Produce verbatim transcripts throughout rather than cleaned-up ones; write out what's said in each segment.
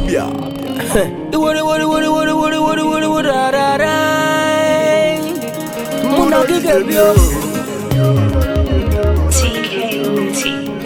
Abia. What what what what what what what what what da da da. Muna gigabio. T K T.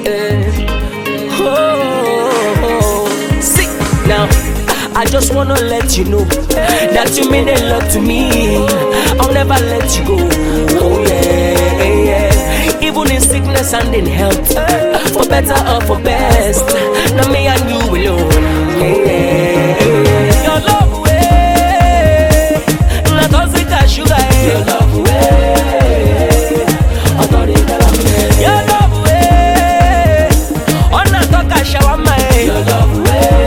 Oh, see now. I just wanna let you know that you mean a lot to me. I'll never let you go. Oh yeah, yeah. Even in sickness and in health, for better or for best. Now me and you alone. Yeah, yeah. Your love way, not toxic as sugar. Your love way, I thought it was me. Your love way, on a talk as shawarma. Your love way.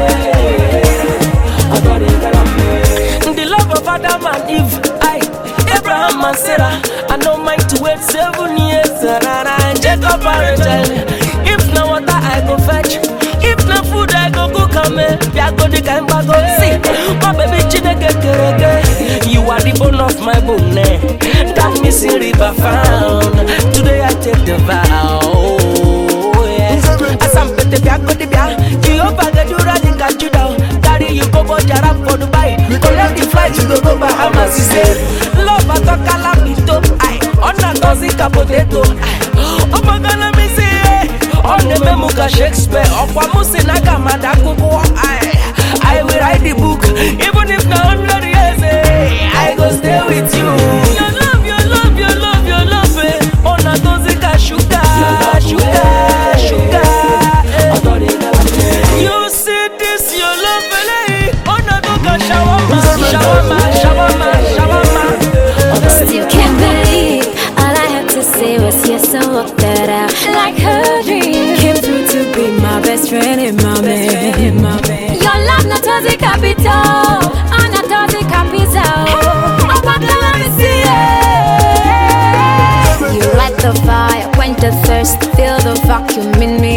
The love of Adam and Eve, I, Abraham and Sarah. I don't mind to wait seven years, and Jacob and Rachel. If no water, I go fetch. If no food, I go cook and make. I go the kind of go see. My baby, you are the bone of my bone. That missing river found. Today I take the vow. Yes. As I'm put the bia, go the bia. You over the dura, you got you down. You go for Jarab for Dubai. Collect the flight, you go go Bahamas. You say, love a talk a lapito. I on a toxic potato. Oh my God, let me see. On the Memuka Shakespeare. Okwa Musinaga Madakuko. I I will write the book. Even if na hundred years, I go stay with you. Your love, your love, your love, your love. On a toxic sugar, sugar, sugar. You see this, your love. Shawarma, shawarma, shawarma, shawarma. Still can't believe all I had to say was yes and walk that out. Like her dream came through to be my best friend and my man. Your love not as a capital, and not as a capital. Oh, but let me see it. You light the fire, quench the thirst, fill the vacuum in me.